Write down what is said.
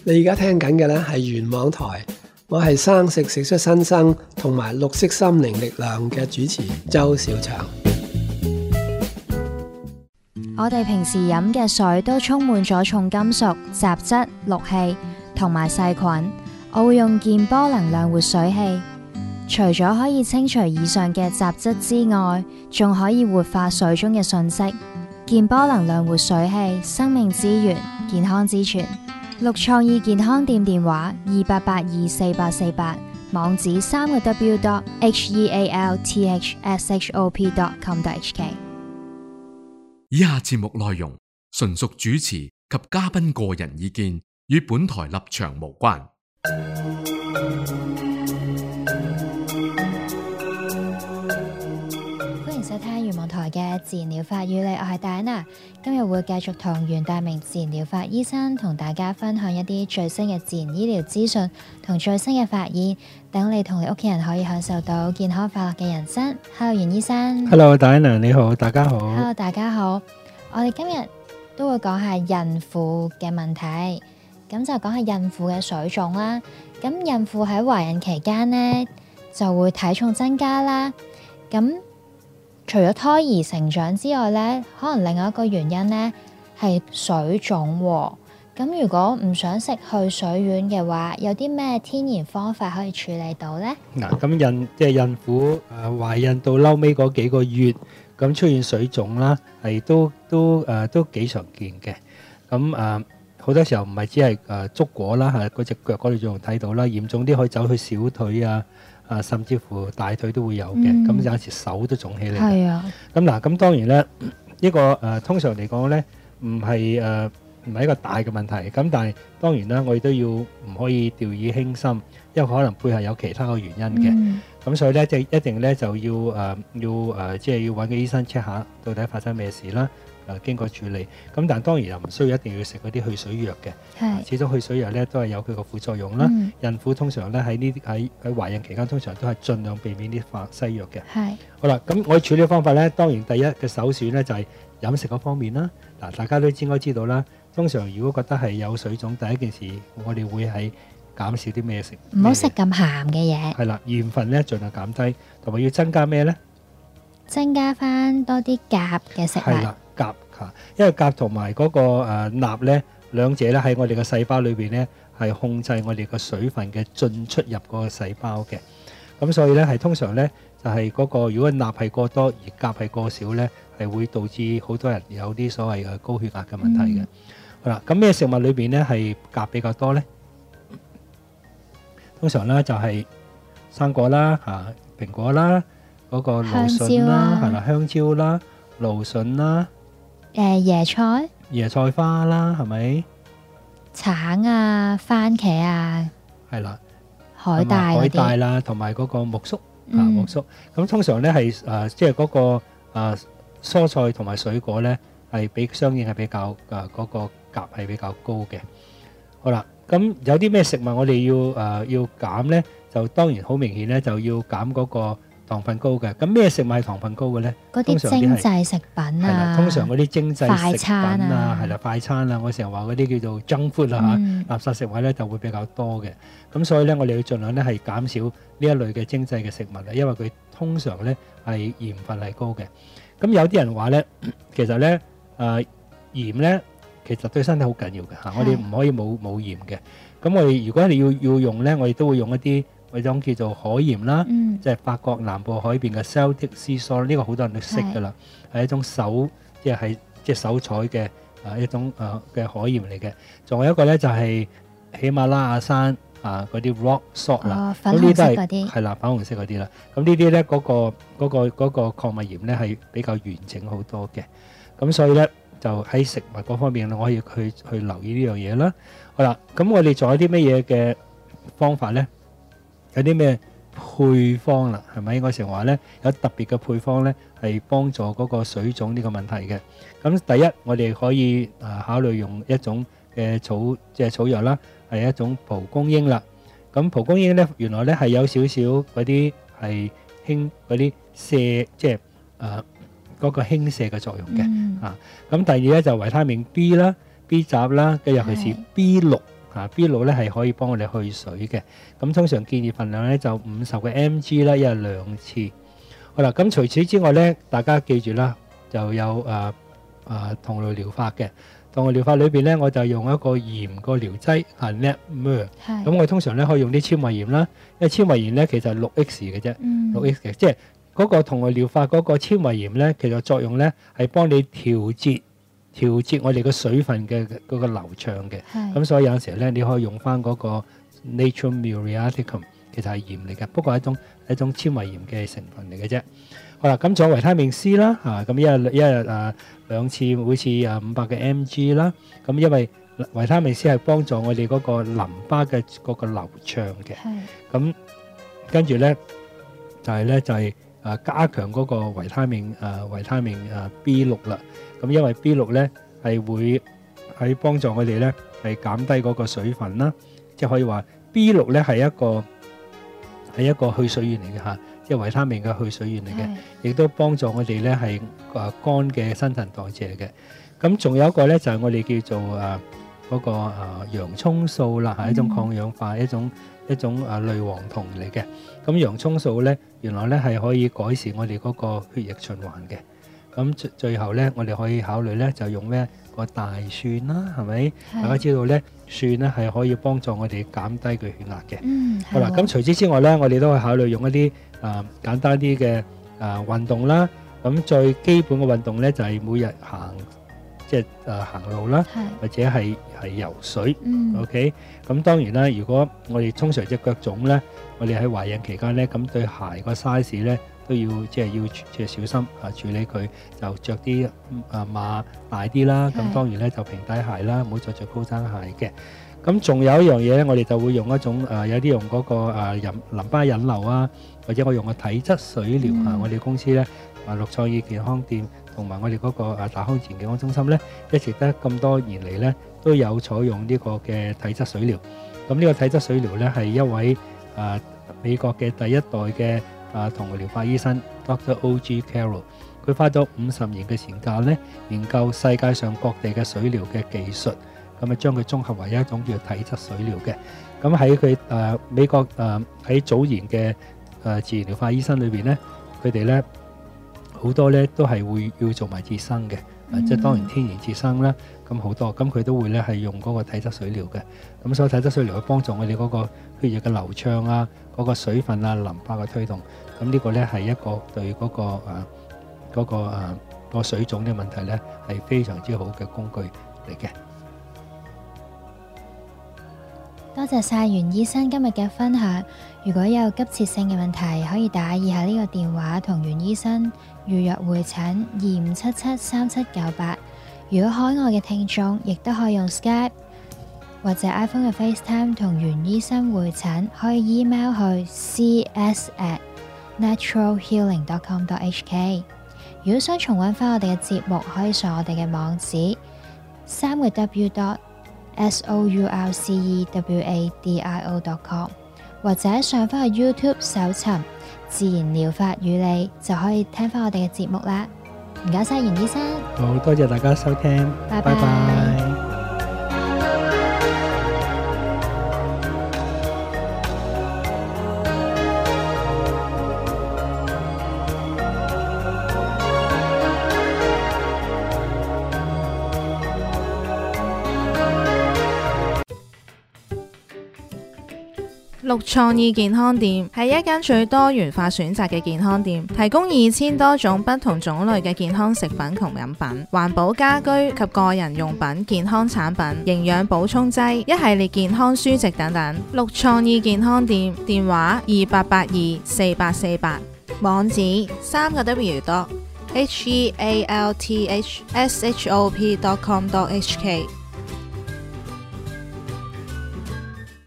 你而家聽緊嘅咧係原網台，我係生食食出新生同埋綠色心靈力量嘅主持周小祥。 我哋平時飲嘅水都充滿咗重金屬、雜質、氯氣同埋細菌。我會用健波能量活水器，除咗可以清除以上嘅雜質之外，仲可以活化水中嘅訊息。健波能量活水器，生命之源，健康之泉。綠創意健康店電話28824848，網址3w.healthshop.com.hk。 以下節目內容純屬主持及嘉賓個人意見，與本台立場無關。 歡迎收聽原網台嘅自然療法與你，我係戴安娜。今日會繼續同袁大明自然療法醫生同大家分享一啲最新嘅自然醫療資訊同最新嘅發現，等你同你屋企人可以享受到健康快樂嘅人生。Hello，袁醫生。 Hello， 戴安娜你好，大家好。 Hello， 大家好。我哋今日都會講下孕婦嘅問題，咁就講下孕婦嘅水腫啦。咁孕婦喺懷孕期間呢，就會體重增加啦。咁除咗胎兒成長之外呢，可能另外一個原因呢係水腫喎。咁如果唔想食去水丸嘅話，有啲咩天然方法可以處理到呢？ 嗱，咁孕婦懷孕到嬲尾嗰幾個月，咁出現水腫啦，係都幾常見嘅。咁好多時候唔係只係足果啦，係嗰隻腳嗰度仲睇到啦，嚴重啲可以走去小腿啊，甚至乎大腿都會有嘅。咁有時手都腫起嚟。係啊。咁當然咧，呢個通常嚟講咧，唔係一個大嘅問題。咁但係當然啦，我哋都要唔可以掉以輕心，因為可能背後有其他嘅原因嘅。咁所以咧，一定咧就要即係要揾個醫生 check 下到底發生咩事啦。經過處理，咁但當然又唔需要一定要食嗰啲去水藥嘅。始終去水藥咧都係有佢個副作用啦。孕婦通常咧喺懷孕期間，通常都係盡量避免啲西藥嘅。好啦，咁我處理方法咧，當然第一嘅首選咧就係飲食嗰方面啦。嗱，大家都應該知道啦。通常如果覺得係有水腫，第一件事我哋會係減少啲咩食， 唔好食咁鹹嘅嘢。 係啦，鹽分咧盡量減低，同埋要增加咩咧？ 增加翻多啲鉀嘅食物。 係啦，鉀嚇，因為鉀同埋嗰個鈉咧，兩者咧喺我哋嘅細胞裏邊咧係控制我哋個水分嘅進出入個細胞嘅。咁所以咧係通常咧就係嗰個如果鈉係過多而鉀係過少咧，係會導致好多人有啲所謂嘅高血壓嘅問題嘅。好啦，咁咩食物裏邊咧係鉀比較多咧？通常咧就係生果啦，蘋果啦，嗰個蘆筍啦，係啦，香蕉啦，蘆筍啦， 椰菜花啦，係咪？ 橙啊，番茄啊， 係啦， 海帶啦，同埋嗰個木粟木粟。咁通常咧係即係嗰個蔬菜同埋水果咧係相應係比較嗰個鉀係比較高嘅。好啦，咁有啲咩食物我哋要減咧？就當然好明顯咧，就要減嗰個糖分高嘅。咁咩食物係糖分高嘅咧？ 嗰啲精製食品啊， 係啦，通常嗰啲精製食品啊， 係啦，快餐啊，我成日話嗰啲叫做 junk food 啊，垃圾食物咧就會比較多嘅。咁所以咧，我哋要盡量咧係減少呢一類嘅精製嘅食物啊，因為佢通常咧係鹽分係高嘅。咁有啲人話咧，其實咧鹽咧其實對身體好緊要嘅嚇，我哋唔可以冇鹽嘅。咁我哋如果你要用咧，我哋都會用一啲嗰種叫做海鹽啦，即係法國南部海邊嘅 Celtic Sea Salt，呢個好多人都識㗎啦，係一種即係手採嘅一種嘅海鹽嚟嘅。仲有一個咧就係喜馬拉雅山嗰啲 Rock Salt 啦，咁呢啲都係啦，粉紅色嗰啲啦。咁呢啲咧嗰個礦物鹽咧係比較完整好多嘅。咁所以咧就喺食物嗰方面我可以去留意呢樣嘢啦。好啦，咁我哋仲有啲乜嘢嘅方法咧？有啲咩配方啦？係咪？我成日話咧，有特別嘅配方咧，係幫助嗰個水腫呢個問題嘅。咁第一，我哋可以考慮用一種嘅草藥啦，係一種蒲公英啦。咁蒲公英咧，原來咧係有少少嗰啲係輕嗰啲瀉，即係嗰個輕瀉嘅作用嘅。咁第二咧就維他命 B 啦、B 雜啦，嘅尤其是 B6 B6咧係可以幫我哋去水嘅。咁通常建議份量咧就50個 mg 啦，一日2次。好啦，咁除此之外咧，大家記住啦，就有同類療法嘅。同類療法裏邊咧，我就用一個鹽個療劑NAPMER。咁我通常咧可以用啲纖維鹽啦，因為纖維鹽咧其實係6X 嘅啫，6X 嘅，即係嗰個同類療法嗰個纖維鹽咧，其實作用咧係幫你調節我哋個水分嘅嗰個流暢嘅。咁所以有陣時咧，你可以用翻嗰個 Natrium Muriaticum， 其實係鹽嚟嘅，不過係一種纖維鹽嘅成分嚟嘅啫。好啦，咁仲有維他命 C 啦，咁一日2次，每次500嘅 mg 啦。咁因為維他命 C 係幫助我哋嗰個淋巴嘅嗰個流暢嘅。咁跟住咧就係加強嗰個維他命B6 啦。咁因為 B6 咧係會喺幫助我哋咧係減低嗰個水分啦，即係可以話 B6 咧係一個去水源嚟嘅嚇，即係維他命嘅去水源嚟嘅，亦都幫助我哋咧係肝嘅新陳代謝嘅。咁仲有一個咧就係我哋叫做嗰個洋葱素啦，係一種抗氧化一種類黃酮嚟嘅。咁洋葱素咧原來咧係可以改善我哋嗰個血液循環嘅。咁最後咧，我哋可以考慮咧，就用咩個大蒜啦，係咪？大家知道咧，蒜咧係可以幫助我哋減低佢血壓嘅。好啦，咁除此之外咧，我哋都可以考慮用一啲簡單啲嘅運動啦。咁最基本嘅運動咧，就係每日行，即係行路啦，或者係游水。OK， 咁當然啦，如果我哋通常隻腳腫咧，我哋喺懷孕期間咧，咁對鞋個 size 咧，都要即係小心處理佢，就着啲碼大啲啦。咁當然咧就平底鞋啦，唔好再着高踭鞋嘅。咁仲有一樣嘢咧，我哋就會用一種有啲用嗰個淋巴引流啊，或者我用個體質水療我哋公司咧綠創意健康店同埋我哋嗰個大康健康中心咧，一直得咁多年嚟咧都有採用呢個嘅體質水療。咁呢個體質水療咧係一位美國嘅第一代嘅同類療法醫生 Dr. O.G. Carroll， 佢花咗50年嘅時間咧，研究世界上各地嘅水療嘅技術，咁將佢綜合為一種叫體質水療嘅。咁喺佢美國喺早年嘅自然療法醫生裏邊咧，佢哋咧好多咧都係會要做埋節生嘅，即係當然天然節生啦。咁好多，咁佢都會咧係用嗰個體質水療嘅。咁所以體質水療去幫助我哋嗰個血液嘅流暢啊，嗰個水分啊、淋巴嘅推動。咁呢個咧係一個對嗰個水腫嘅問題咧係非常之好嘅工具嚟嘅。 多謝晒袁醫生今日嘅分享。如果有急切性嘅問題，可以打以下呢個電話同袁醫生預約會診25773798。如果海外嘅聽眾，亦都可以用 Skype 或者 iPhone 嘅 FaceTime 同袁醫生會診，可以 email 去 cs@naturalhealing.com.hk。如果想重溫翻我哋嘅節目，可以上我哋嘅網址3w.sourcewadio.com， 或者上翻去 YouTube 搜尋自然療法與你，就可以聽翻我哋嘅節目啦。唔該晒袁醫生， 好多謝大家收聽，拜拜。 綠創意健康店係一間最多元化選擇嘅健康店，提供2000多種不同種類嘅健康食品同飲品、環保家居及個人用品、健康產品、營養補充劑、一系列健康書籍等等。綠創意健康店電話28824848，網址3w.healthshop.com.hk。